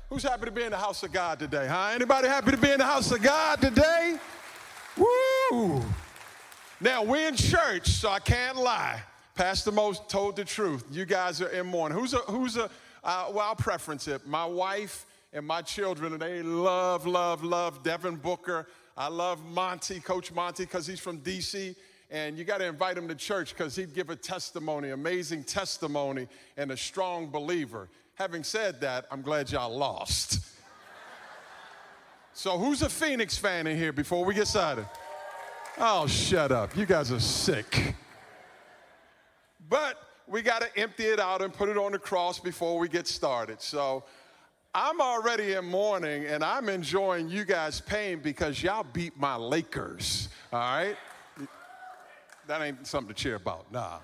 Who's happy to be in the house of God today, huh? Anybody happy to be in the house of God today? Woo! Now, we're in church, so I can't lie. Pastor Mo told the truth. You guys are in mourning. Well, I'll preference it. My wife and my children, they love Devin Booker. I love Monty, Coach Monty, because he's from D.C., and you got to invite him to church because he'd give a testimony, amazing testimony, and a strong believer. Having said that, I'm glad y'all lost. So who's a Phoenix fan in here before we get started? Oh, shut up. You guys are sick. But we got to empty it out and put it on the cross before we get started. So I'm already in mourning, and I'm enjoying you guys' pain because y'all beat my Lakers, all right? That ain't something to cheer about, nah.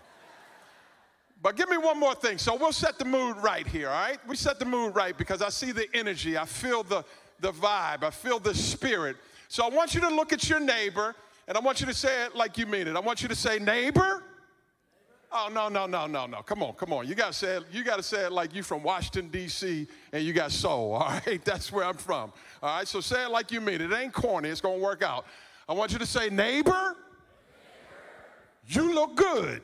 But give me one more thing. So we'll set the mood right here, all right? We set the mood right because I see the energy. I feel the vibe. I feel the spirit. So I want you to look at your neighbor, and I want you to say it like you mean it. I want you to say, neighbor. Oh, no. Come on. You got to say it like you from Washington, D.C., and you got soul, all right? That's where I'm from, all right? So say it like you mean it. It ain't corny. It's going to work out. I want you to say, neighbor, you look good.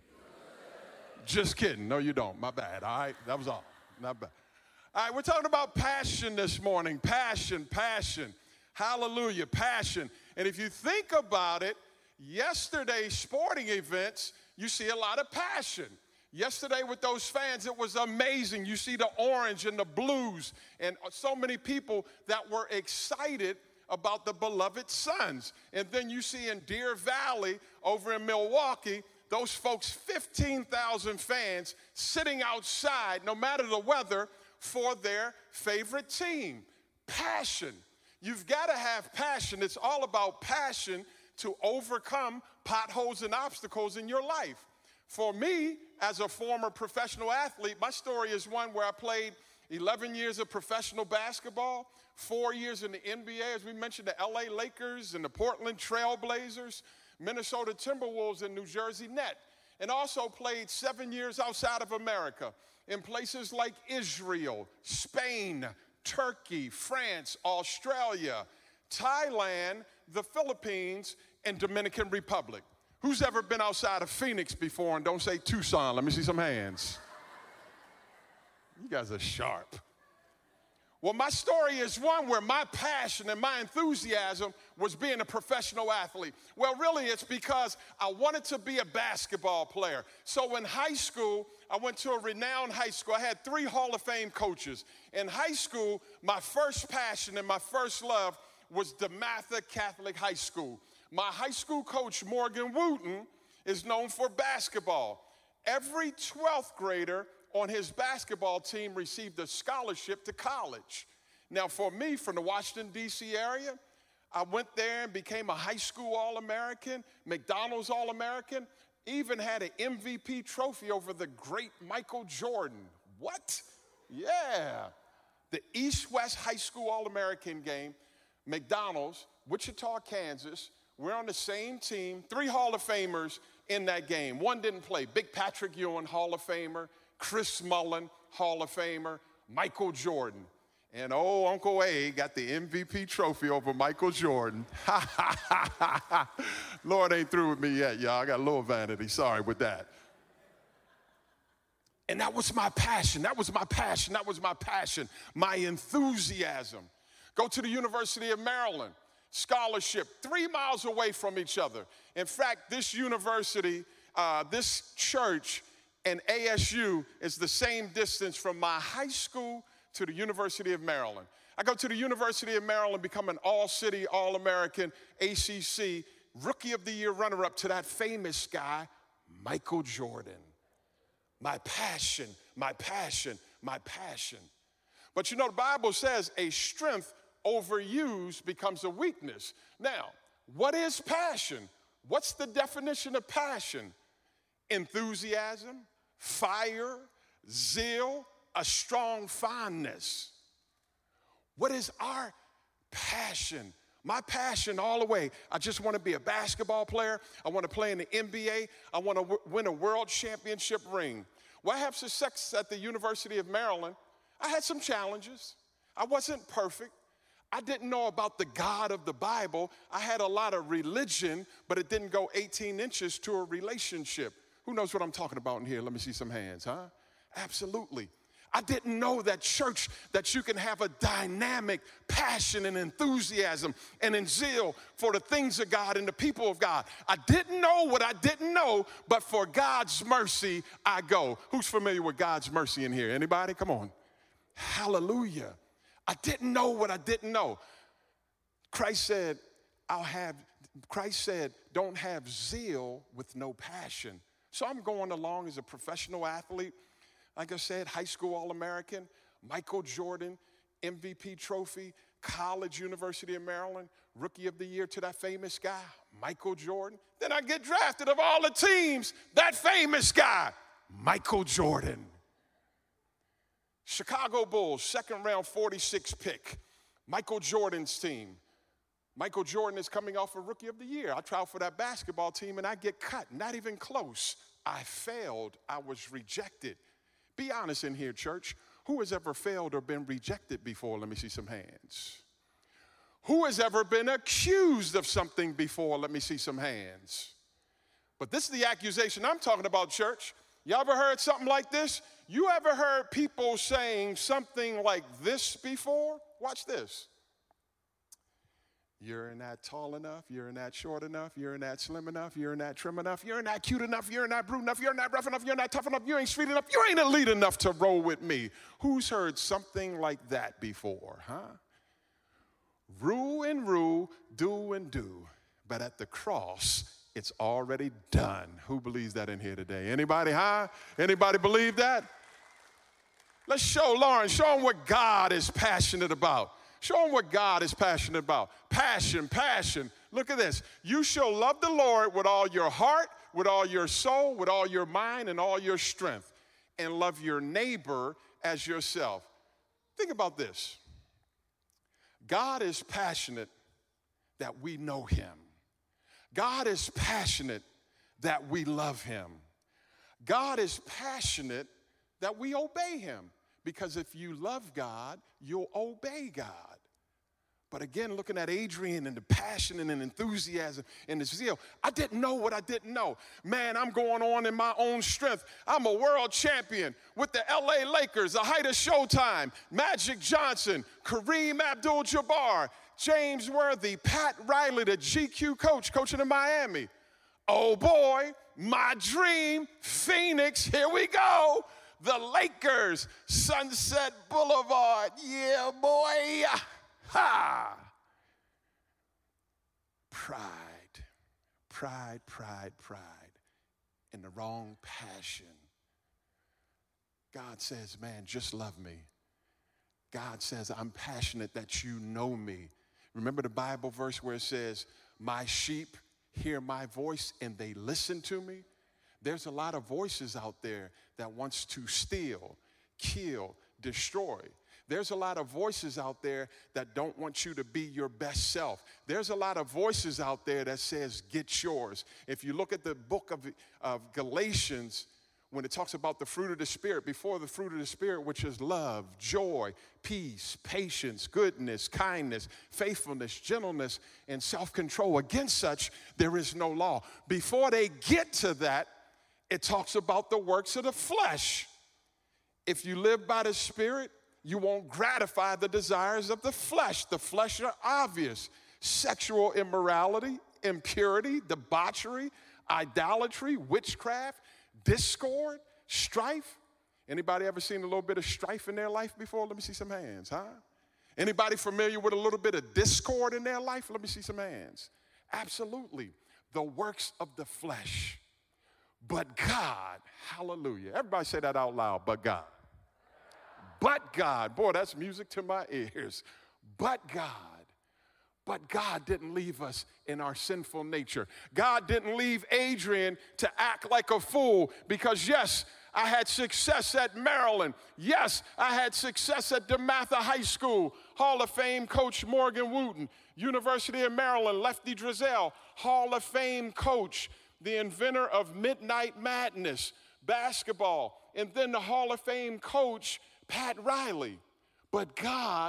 Just kidding. No, you don't. My bad, all right? That was all. Not bad. All right, we're talking about passion this morning. Passion. Hallelujah, passion. And if you think about it, yesterday's sporting events, you see a lot of passion. Yesterday with those fans, it was amazing. You see the orange and the blues and so many people that were excited about the beloved Suns. And then you see in Deer Valley over in Milwaukee, those folks, 15,000 fans sitting outside, no matter the weather, for their favorite team. Passion. You've got to have passion. It's all about passion to overcome potholes and obstacles in your life. For me, as a former professional athlete, my story is one where I played 11 years of professional basketball, 4 years in the NBA, as we mentioned, the LA Lakers and the Portland Trail Blazers, Minnesota Timberwolves, and New Jersey Net, and also played 7 years outside of America in places like Israel, Spain, Turkey, France, Australia, Thailand, the Philippines, and Dominican Republic. Who's ever been outside of Phoenix before? And don't say Tucson. Let me see some hands. You guys are sharp. Well, my story is one where my passion and my enthusiasm was being a professional athlete. Well, really, it's because I wanted to be a basketball player. So in high school, I went to a renowned high school. I had 3 Hall of Fame coaches. In high school, my first passion and my first love was DeMatha Catholic High School. My high school coach, Morgan Wooten, is known for basketball. Every 12th grader on his basketball team received a scholarship to college. Now, for me, from the Washington, D.C. area, I went there and became a high school All-American, McDonald's All-American, even had an MVP trophy over the great Michael Jordan. What? Yeah. The East-West High School All-American game, McDonald's, Wichita, Kansas. We're on the same team, 3 Hall of Famers in that game. One didn't play. Big Patrick Ewing, Hall of Famer. Chris Mullin, Hall of Famer. Michael Jordan. And Uncle A got the MVP trophy over Michael Jordan. Lord ain't through with me yet, y'all. I got a little vanity. Sorry with that. And that was my passion. My enthusiasm. Go to the University of Maryland. Scholarship, 3 miles away from each other. In fact, this university, this church, and ASU is the same distance from my high school to the University of Maryland. I go to the University of Maryland, become an all-city, all-American, ACC, Rookie of the Year runner-up to that famous guy, Michael Jordan. My passion. But you know, the Bible says a strength overused becomes a weakness. Now, what is passion? What's the definition of passion? Enthusiasm, fire, zeal, a strong fondness. What is our passion? My passion all the way. I just want to be a basketball player. I want to play in the NBA. I want to win a world championship ring. Well, I have success at the University of Maryland. I had some challenges. I wasn't perfect. I didn't know about the God of the Bible. I had a lot of religion, but it didn't go 18 inches to a relationship. Who knows what I'm talking about in here? Let me see some hands, huh? Absolutely. I didn't know that church, that you can have a dynamic passion and enthusiasm and in zeal for the things of God and the people of God. I didn't know what I didn't know, but for God's mercy, I go. Who's familiar with God's mercy in here? Anybody? Come on. Hallelujah. I didn't know what I didn't know. Christ said, don't have zeal with no passion. So I'm going along as a professional athlete. Like I said, high school All-American, Michael Jordan, MVP trophy, college, University of Maryland, Rookie of the Year to that famous guy, Michael Jordan. Then I get drafted of all the teams, that famous guy, Michael Jordan. Chicago Bulls, second round, 46 pick, Michael Jordan's team. Michael Jordan is coming off a Rookie of the Year. I try out for that basketball team and I get cut, not even close. I failed, I was rejected. Be honest in here, church. Who has ever failed or been rejected before? Let me see some hands. Who has ever been accused of something before? Let me see some hands. But this is the accusation I'm talking about, church. You ever heard something like this? You ever heard people saying something like this before? Watch this. You're not tall enough, you're not short enough, you're not slim enough, you're not trim enough, you're not cute enough, you're not brute enough, you're not rough enough, you're not tough enough, you ain't sweet enough, you ain't elite enough to roll with me. Who's heard something like that before, huh? Rule and rule, do and do, but at the cross, it's already done. Who believes that in here today? Anybody, huh? Anybody believe that? Let's show Lauren, show him what God is passionate about. Show them what God is passionate about. Passion, passion. Look at this. You shall love the Lord with all your heart, with all your soul, with all your mind, and all your strength, and love your neighbor as yourself. Think about this. God is passionate that we know him. God is passionate that we love him. God is passionate that we obey him. Because if you love God, you'll obey God. But again, looking at Adrian and the passion and the enthusiasm and the zeal, I didn't know what I didn't know. Man, I'm going on in my own strength. I'm a world champion with the LA Lakers, the height of Showtime, Magic Johnson, Kareem Abdul-Jabbar, James Worthy, Pat Riley, the GQ coach, coaching in Miami. Oh boy, my dream, Phoenix, here we go. The Lakers, Sunset Boulevard, yeah, boy, ha! Pride, pride, pride, pride, and the wrong passion. God says, man, just love me. God says, I'm passionate that you know me. Remember the Bible verse where it says, my sheep hear my voice and they listen to me? There's a lot of voices out there that wants to steal, kill, destroy. There's a lot of voices out there that don't want you to be your best self. There's a lot of voices out there that says, get yours. If you look at the book of Galatians, when it talks about the fruit of the Spirit, before the fruit of the Spirit, which is love, joy, peace, patience, goodness, kindness, faithfulness, gentleness, and self-control. Against such, there is no law. Before they get to that, it talks about the works of the flesh. If you live by the Spirit, you won't gratify the desires of the flesh. The flesh are obvious. Sexual immorality, impurity, debauchery, idolatry, witchcraft, discord, strife. Anybody ever seen a little bit of strife in their life before? Let me see some hands, huh? Anybody familiar with a little bit of discord in their life? Let me see some hands. Absolutely. The works of the flesh. But God, hallelujah. Everybody say that out loud, but God. But God, boy, that's music to my ears. But God didn't leave us in our sinful nature. God didn't leave Adrian to act like a fool because, yes, I had success at Maryland. Yes, I had success at DeMatha High School. Hall of Fame coach Morgan Wooten. University of Maryland, Lefty Driesell. Hall of Fame coach, the inventor of Midnight Madness, basketball. And then the Hall of Fame coach, Pat Riley. But God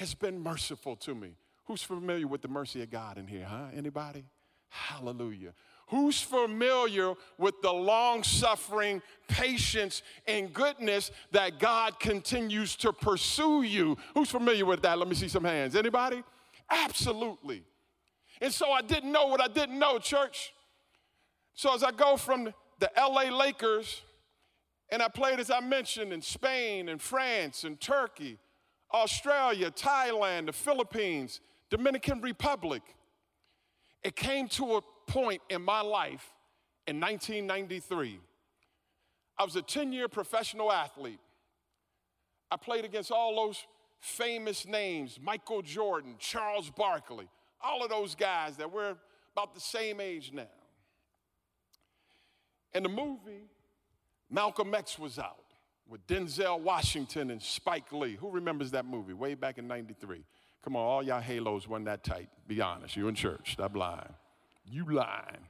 has been merciful to me. Who's familiar with the mercy of God in here, huh? Anybody? Hallelujah. Who's familiar with the long-suffering patience and goodness that God continues to pursue you? Who's familiar with that? Let me see some hands. Anybody? Absolutely. And so I didn't know what I didn't know, church. So as I go from the LA Lakers, and I played, as I mentioned, in Spain and France and Turkey, Australia, Thailand, the Philippines, Dominican Republic. It came to a point in my life in 1993. I was a 10-year professional athlete. I played against all those famous names, Michael Jordan, Charles Barkley, all of those guys that we're about the same age now. And the movie Malcolm X was out with Denzel Washington and Spike Lee. Who remembers that movie way back in 93? Come on, all y'all halos wasn't that tight. Be honest, you in church, stop lying. You lying.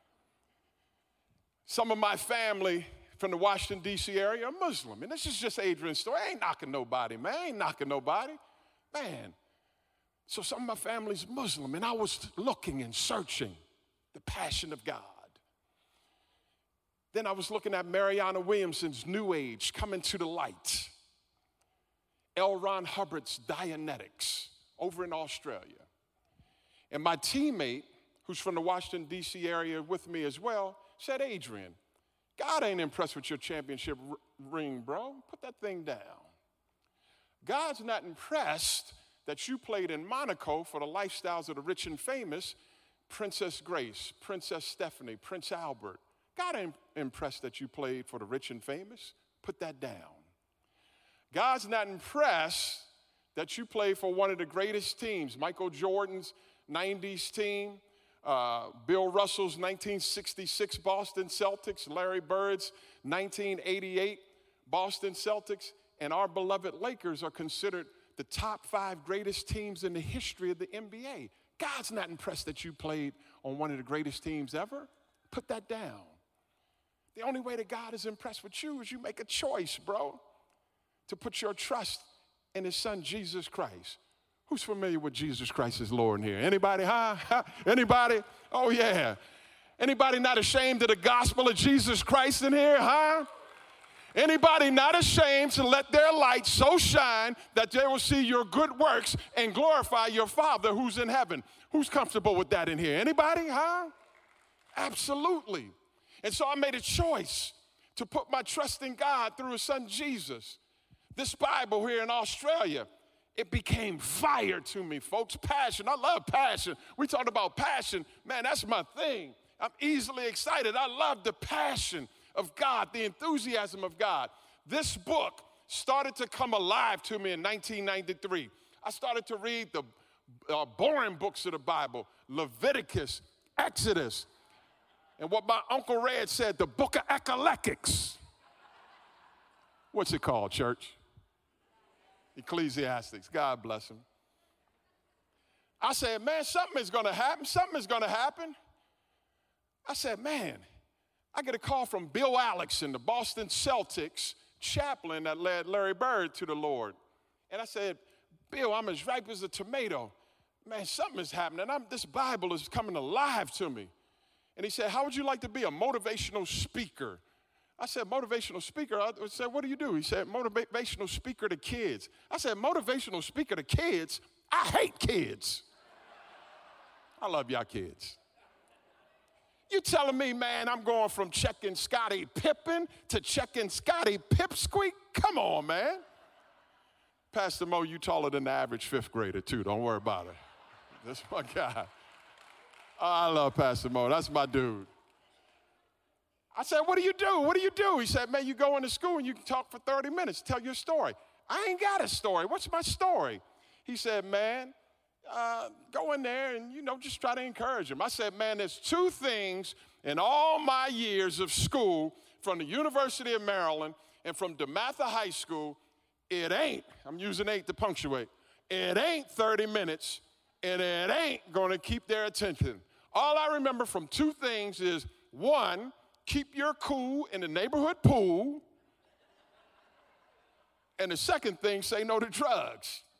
Some of my family from the Washington, D.C. area are Muslim. And this is just Adrian's story. I ain't knocking nobody, man. I ain't knocking nobody. Man. So some of my family's Muslim, and I was looking and searching the passion of God. Then I was looking at Mariana Williamson's New Age coming to the light. L. Ron Hubbard's Dianetics over in Australia. And my teammate, who's from the Washington, D.C. area with me as well, said, Adrian, God ain't impressed with your championship ring, bro. Put that thing down. God's not impressed that you played in Monaco for the lifestyles of the rich and famous, Princess Grace, Princess Stephanie, Prince Albert. God ain't impressed that you played for the rich and famous. Put that down. God's not impressed that you played for one of the greatest teams, Michael Jordan's 90s team, Bill Russell's 1966 Boston Celtics, Larry Bird's 1988 Boston Celtics, and our beloved Lakers are considered the top 5 greatest teams in the history of the NBA. God's not impressed that you played on one of the greatest teams ever. Put that down. The only way that God is impressed with you is you make a choice, bro, to put your trust in his son, Jesus Christ. Who's familiar with Jesus Christ as Lord in here? Anybody, huh? Anybody? Oh, yeah. Anybody not ashamed of the gospel of Jesus Christ in here, huh? Anybody not ashamed to let their light so shine that they will see your good works and glorify your Father who's in heaven? Who's comfortable with that in here? Anybody, huh? Absolutely. And so I made a choice to put my trust in God through his son Jesus. This Bible here in Australia, it became fire to me, folks. Passion. I love passion. We talked about passion. Man, that's my thing. I'm easily excited. I love the passion of God, the enthusiasm of God. This book started to come alive to me in 1993. I started to read the boring books of the Bible, Leviticus, Exodus, and what my Uncle Red said, the book of Ecclesiastes. What's it called, church? Ecclesiastes. God bless him. I said, man, something is going to happen. Something is going to happen. I said, man, I get a call from Bill Allison, the Boston Celtics chaplain that led Larry Bird to the Lord. And I said, Bill, I'm as ripe as a tomato. Man, something is happening. This Bible is coming alive to me. And he said, how would you like to be a motivational speaker? I said, motivational speaker? I said, what do you do? He said, motivational speaker to kids. I said, motivational speaker to kids? I hate kids. I love y'all kids. You telling me, man, I'm going from checking Scottie Pippen to checking Scottie Pipsqueak? Come on, man. Pastor Mo, you taller than the average 5th grader, too. Don't worry about it. That's my guy. Oh, I love Pastor Mo. That's my dude. I said, what do you do? What do you do? He said, man, you go into school and you can talk for 30 minutes, tell your story. I ain't got a story. What's my story? He said, man, go in there and, just try to encourage him. I said, man, there's 2 things in all my years of school from the University of Maryland and from DeMatha High School. It ain't, I'm using 8 to punctuate, it ain't 30 minutes and it ain't going to keep their attention. All I remember from 2 things is, 1, keep your cool in the neighborhood pool. And the second thing, say no to drugs.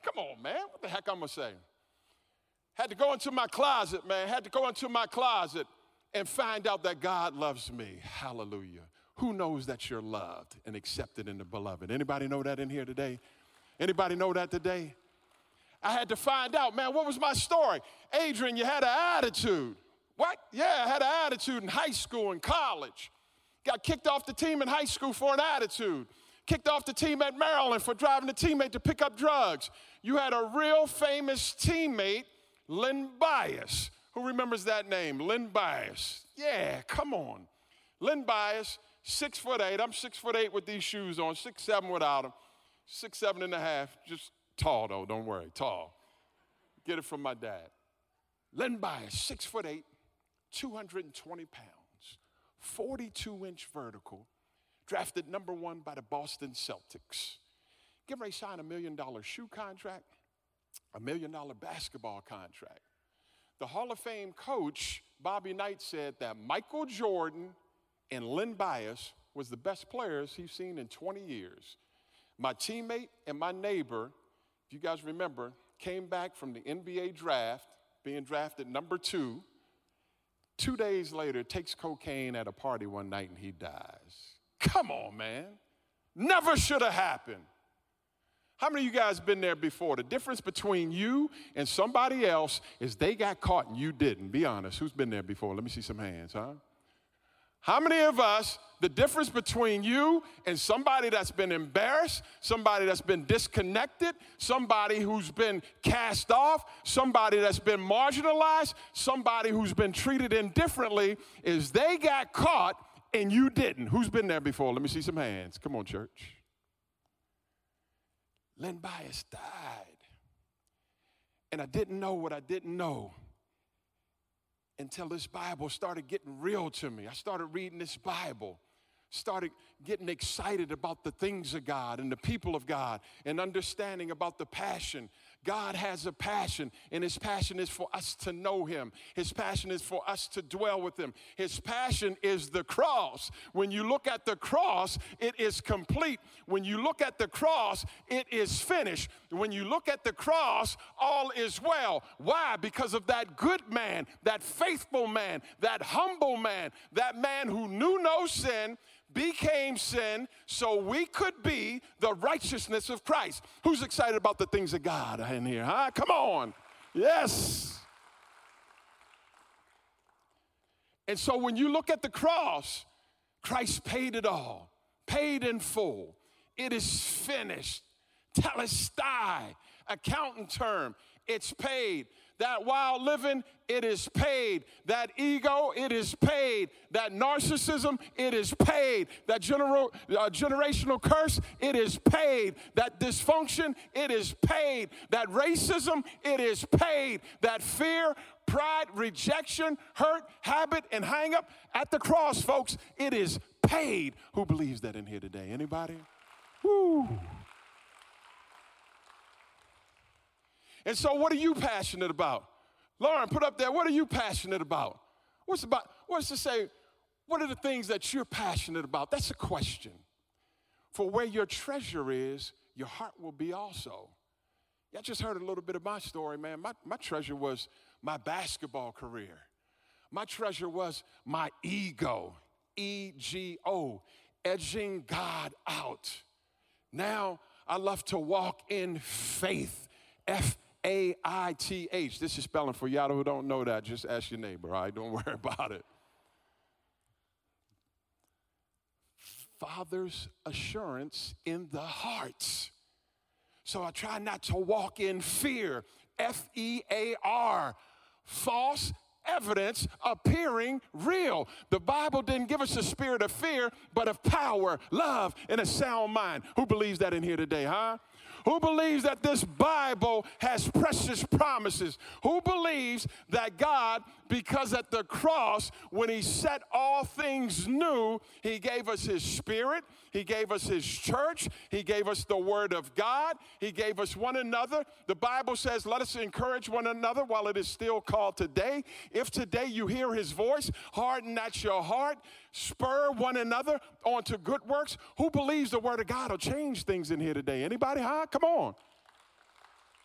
Come on, man. What the heck I'm going to say? Had to go into my closet, man. Had to go into my closet and find out that God loves me. Hallelujah. Who knows that you're loved and accepted in the beloved? Anybody know that in here today? Anybody know that today? I had to find out, man, what was my story? Adrian, you had an attitude. What? Yeah, I had an attitude in high school and college. Got kicked off the team in high school for an attitude. Kicked off the team at Maryland for driving the teammate to pick up drugs. You had a real famous teammate, Len Bias. Who remembers that name? Len Bias. Yeah, come on. Len Bias, 6'8". I'm 6'8" with these shoes on, 6'7" without them. 6'7.5". Just tall though, don't worry, tall. Get it from my dad. Len Bias, 6'8", 220 pounds, 42-inch vertical, drafted number 1 by the Boston Celtics. Get ready to sign $1 million shoe contract, $1 million basketball contract. The Hall of Fame coach, Bobby Knight, said that Michael Jordan and Len Bias was the best players he's seen in 20 years. My teammate and my neighbor, if you guys remember, came back from the NBA draft, being drafted number 2. 2 days later, takes cocaine at a party one night and he dies. Come on, man. Never should have happened. How many of you guys been there before? The difference between you and somebody else is they got caught and you didn't. Be honest. Who's been there before? Let me see some hands, huh? How many of us, the difference between you and somebody that's been embarrassed, somebody that's been disconnected, somebody who's been cast off, somebody that's been marginalized, somebody who's been treated indifferently, is they got caught and you didn't? Who's been there before? Let me see some hands. Come on, church. Len Bias died. And I didn't know what I didn't know until this Bible started getting real to me. I started reading this Bible, started getting excited about the things of God and the people of God and understanding about the passion. God has a passion, and his passion is for us to know him. His passion is for us to dwell with him. His passion is the cross. When you look at the cross, it is complete. When you look at the cross, it is finished. When you look at the cross, all is well. Why? Because of that good man, that faithful man, that humble man, that man who knew no sin, became sin so we could be the righteousness of Christ. Who's excited about the things of God in here, huh? Come on. Yes. And so when you look at the cross, Christ paid it all, paid in full. It is finished. Telestai, accountant term, it's paid. That while living, it is paid. That ego, it is paid. That narcissism, it is paid. That generational curse, it is paid. That dysfunction, it is paid. That racism, it is paid. That fear, pride, rejection, hurt, habit, and hang up at the cross, folks, it is paid. Who believes that in here today? Anybody? Woo. And so what are you passionate about? Lauren, put up there, what are you passionate about? What's to say, what are the things that you're passionate about? That's a question. For where your treasure is, your heart will be also. Y'all just heard a little bit of my story, man. My treasure was my basketball career. My treasure was my ego, E-G-O, edging God out. Now I love to walk in faith, F-A-I-T-H. This is spelling for y'all who don't know that. Just ask your neighbor, all right? Don't worry about it. Father's assurance in the heart. So I try not to walk in fear, F-E-A-R, false evidence appearing real. The Bible didn't give us a spirit of fear, but of power, love, and a sound mind. Who believes that in here today, huh? Who believes that this Bible has precious promises? Who believes that God, because at the cross, when he set all things new, he gave us his spirit, he gave us his church, he gave us the word of God, he gave us one another. The Bible says, let us encourage one another while it is still called today. If today you hear his voice, harden not your heart, spur one another onto good works. Who believes the word of God will change things in here today? Anybody, huh? Come on.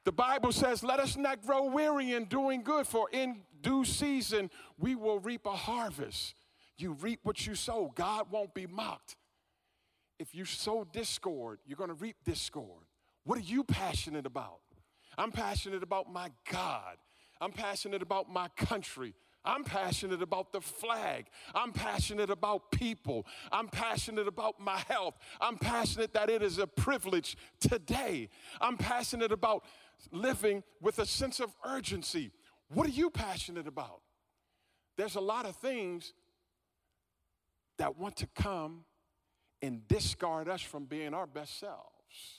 The Bible says, let us not grow weary in doing good, for in due season we will reap a harvest. You reap what you sow. God won't be mocked. If you sow discord, you're going to reap discord. What are you passionate about? I'm passionate about my God. I'm passionate about my country. I'm passionate about the flag. I'm passionate about people. I'm passionate about my health. I'm passionate that it is a privilege today. I'm passionate about living with a sense of urgency. What are you passionate about? There's a lot of things that want to come and discard us from being our best selves.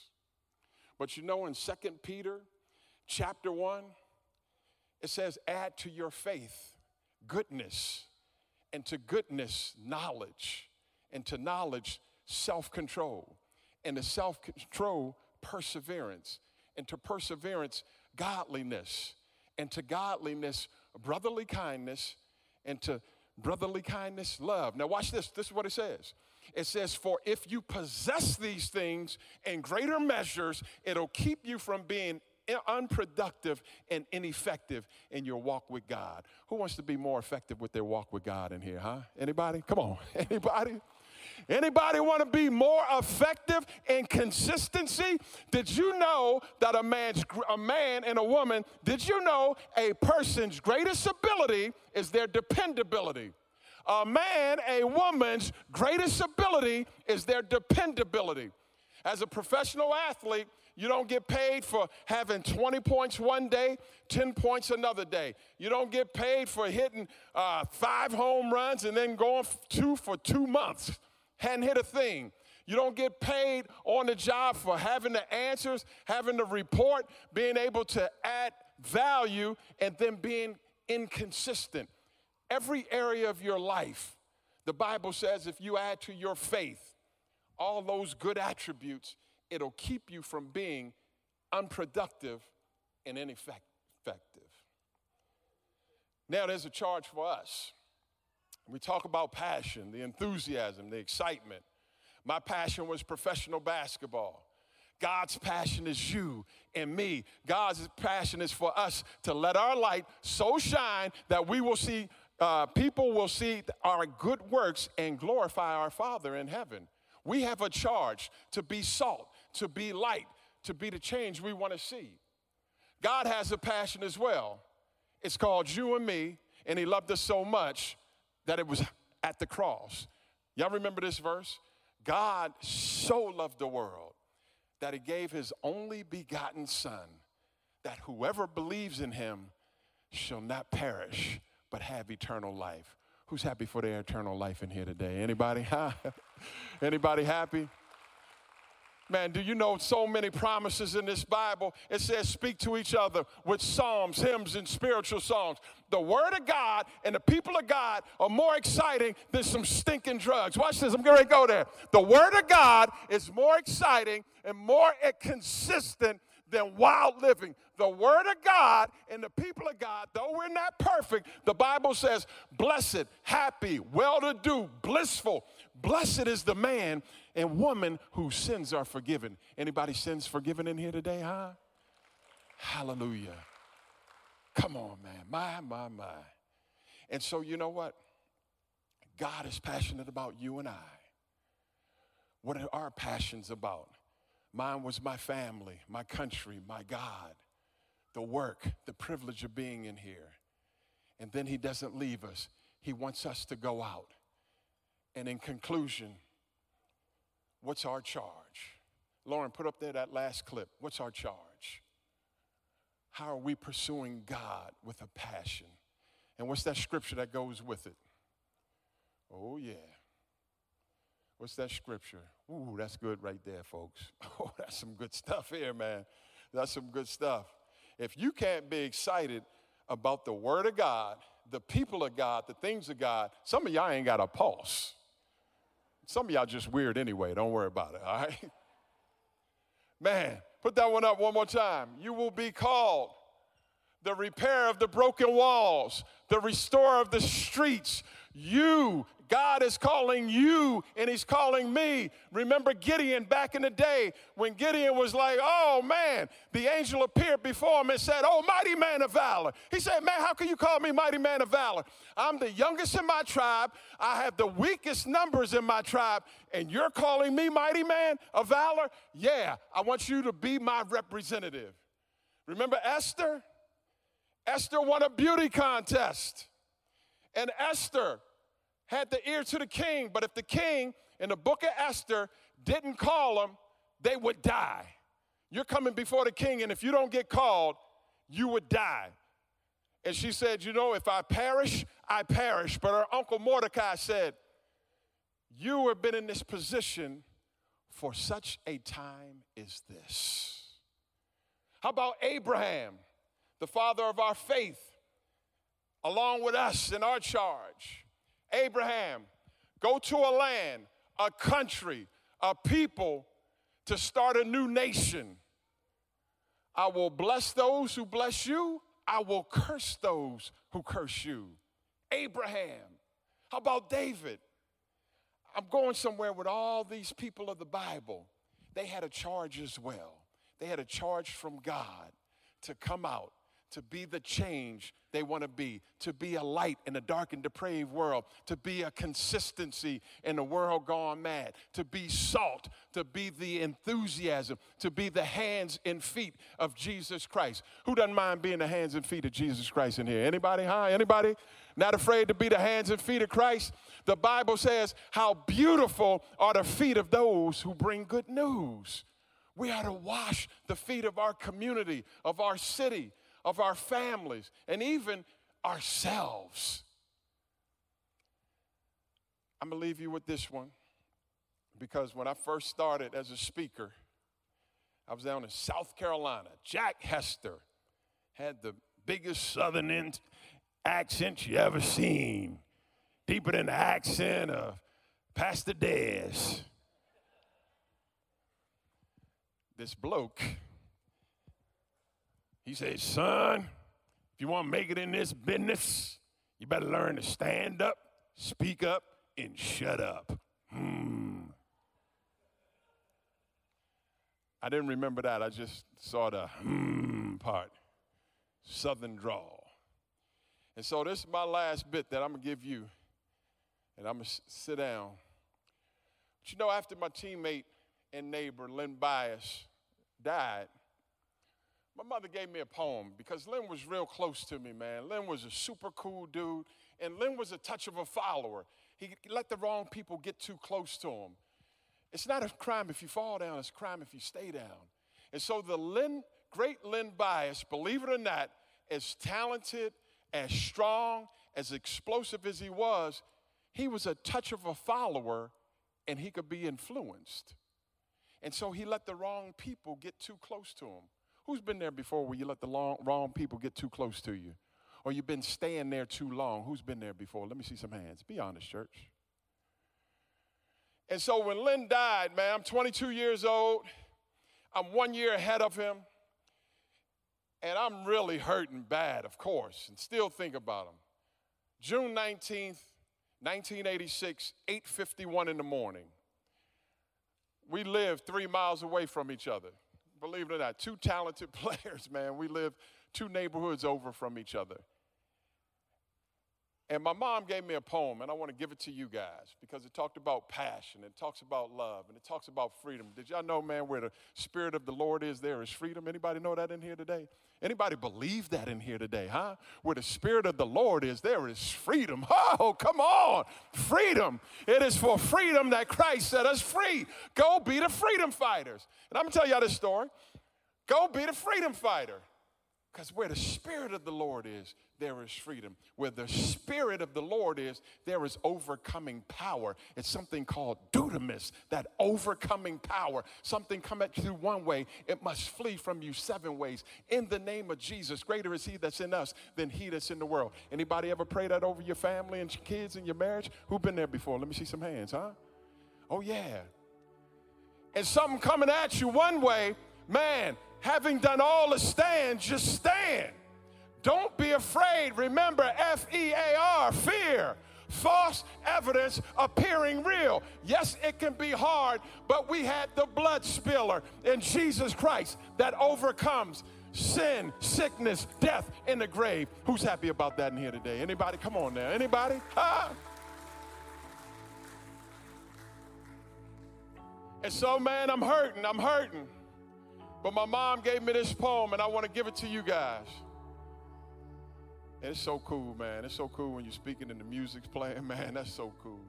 But you know, in 2 Peter chapter 1, it says, add to your faith goodness, and to goodness knowledge, and to knowledge self-control, and to self-control perseverance, and to perseverance godliness, and to godliness brotherly kindness, and to brotherly kindness love. Now watch this. This is what it says. It says, for if you possess these things in greater measures, it'll keep you from being unproductive and ineffective in your walk with God. Who wants to be more effective with their walk with God in here, huh? Anybody? Come on. Anybody? Anybody want to be more effective in consistency? Did you know that a man and a woman, did you know a person's greatest ability is their dependability? A man, a woman's greatest ability is their dependability. As a professional athlete, you don't get paid for having 20 points one day, 10 points another day. You don't get paid for hitting 5 home runs and then going 2 for 2 months. Hadn't hit a thing. You don't get paid on the job for having the answers, having the report, being able to add value, and then being inconsistent. Every area of your life, the Bible says if you add to your faith all those good attributes, it'll keep you from being unproductive and ineffective. Now, there's a charge for us. We talk about passion, the enthusiasm, the excitement. My passion was professional basketball. God's passion is you and me. God's passion is for us to let our light so shine that we will see, people will see our good works and glorify our Father in heaven. We have a charge to be salt, to be light, to be the change we want to see. God has a passion as well. It's called you and me, and he loved us so much that it was at the cross. Y'all remember this verse? God so loved the world that he gave his only begotten son, that whoever believes in him shall not perish, but have eternal life. Who's happy for their eternal life in here today? Anybody? Anybody happy? Man, do you know so many promises in this Bible? It says speak to each other with psalms, hymns, and spiritual songs. The word of God and the people of God are more exciting than some stinking drugs. Watch this. I'm getting ready to go there. The word of God is more exciting and more consistent than wild living. The word of God and the people of God, though we're not perfect, the Bible says blessed, happy, well-to-do, blissful. Blessed is the man and woman whose sins are forgiven. Anybody sins forgiven in here today, huh? Hallelujah. Come on, man. My. And so you know what? God is passionate about you and I. What are our passions about? Mine was my family, my country, my God, the work, the privilege of being in here. And then he doesn't leave us. He wants us to go out. And in conclusion, what's our charge? Lauren, put up there that last clip. What's our charge? How are we pursuing God with a passion? And what's that scripture that goes with it? Oh, yeah. What's that scripture? Ooh, that's good right there, folks. Oh, that's some good stuff here, man. That's some good stuff. If you can't be excited about the word of God, the people of God, the things of God, some of y'all ain't got a pulse. Some of y'all just weird anyway. Don't worry about it, all right? Man, put that one up one more time. You will be called the repairer of the broken walls, the restorer of the streets. God is calling you, and he's calling me. Remember Gideon back in the day when Gideon was like, oh, man, the angel appeared before him and said, oh, mighty man of valor. He said, man, how can you call me mighty man of valor? I'm the youngest in my tribe. I have the weakest numbers in my tribe, and you're calling me mighty man of valor? Yeah, I want you to be my representative. Remember Esther? Esther won a beauty contest, and Esther had the ear to the king, but if the king in the book of Esther didn't call them, they would die. You're coming before the king, and if you don't get called, you would die. And she said, you know, if I perish, I perish. But her uncle Mordecai said, you have been in this position for such a time as this. How about Abraham, the father of our faith, along with us in our charge? Abraham, go to a land, a country, a people to start a new nation. I will bless those who bless you. I will curse those who curse you. Abraham. How about David? I'm going somewhere with all these people of the Bible. They had a charge as well. They had a charge from God to come out, to be the change they want to be a light in a dark and depraved world, to be a consistency in a world gone mad, to be salt, to be the enthusiasm, to be the hands and feet of Jesus Christ. Who doesn't mind being the hands and feet of Jesus Christ in here? Anybody? Huh? Anybody? Not afraid to be the hands and feet of Christ? The Bible says, how beautiful are the feet of those who bring good news. We are to wash the feet of our community, of our city, of our families, and even ourselves. I'm going to leave you with this one, because when I first started as a speaker, I was down in South Carolina. Jack Hester had the biggest southern accent you ever seen, deeper than the accent of Pastor Dez. This bloke, he said, son, if you want to make it in this business, you better learn to stand up, speak up, and shut up. I didn't remember that. I just saw the part, southern drawl. And so this is my last bit that I'm going to give you, and I'm going to sit down. But you know, after my teammate and neighbor, Lynn Bias, died, my mother gave me a poem, because Lynn was real close to me, man. Lynn was a super cool dude, and Lynn was a touch of a follower. He let the wrong people get too close to him. It's not a crime if you fall down, it's a crime if you stay down. And so the great Lynn Bias, believe it or not, as talented, as strong, as explosive as he was a touch of a follower, and he could be influenced. And so he let the wrong people get too close to him. Who's been there before where you let the wrong people get too close to you? Or you've been staying there too long? Who's been there before? Let me see some hands. Be honest, church. And so when Lynn died, man, I'm 22 years old. I'm 1 year ahead of him. And I'm really hurting bad, of course, and still think about him. June 19th, 1986, 8:51 in the morning. We lived 3 miles away from each other. Believe it or not, two talented players, man. We lived 2 neighborhoods over from each other. And my mom gave me a poem, and I want to give it to you guys, because it talked about passion, it talks about love, and it talks about freedom. Did y'all know, man, where the Spirit of the Lord is, there is freedom? Anybody know that in here today? Anybody believe that in here today, huh? Where the Spirit of the Lord is, there is freedom. Oh, come on, freedom. It is for freedom that Christ set us free. Go be the freedom fighters. And I'm going to tell y'all this story. Go be the freedom fighter. Because where the Spirit of the Lord is, there is freedom. Where the Spirit of the Lord is, there is overcoming power. It's something called dunamis, that overcoming power. Something come at you one way, it must flee from you 7 ways. In the name of Jesus, greater is he that's in us than he that's in the world. Anybody ever pray that over your family and your kids and your marriage? Who been there before? Let me see some hands, huh? Oh, yeah. And something coming at you one way, man, having done all to stand, just stand. Don't be afraid. Remember, F-E-A-R, fear. false evidence appearing real. Yes, it can be hard, but we had the blood spiller in Jesus Christ that overcomes sin, sickness, death, and the grave. Who's happy about that in here today? Anybody? Come on now. Anybody? And so, man, I'm hurting. But my mom gave me this poem, and I want to give it to you guys. And it's so cool, man. It's so cool when you're speaking and the music's playing, man. That's so cool.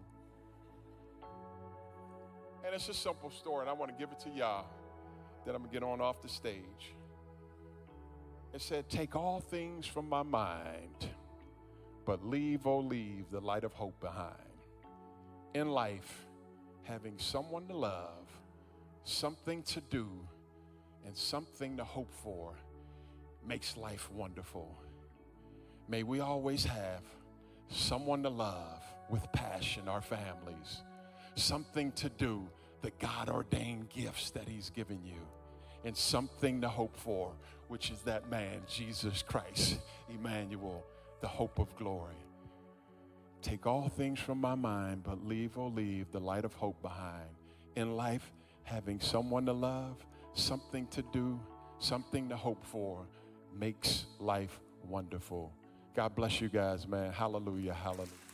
And it's a simple story, and I want to give it to y'all. Then I'm going to get on off the stage. It said, take all things from my mind, but leave, oh leave, the light of hope behind. In life, having someone to love, something to do, and something to hope for makes life wonderful. May we always have someone to love with passion, our families, something to do, the God-ordained gifts that he's given you, and something to hope for, which is that man, Jesus Christ, Emmanuel, the hope of glory. Take all things from my mind, but leave, oh leave, the light of hope behind. In life, having someone to love, something to do, something to hope for, makes life wonderful. God bless you guys, man. Hallelujah, hallelujah.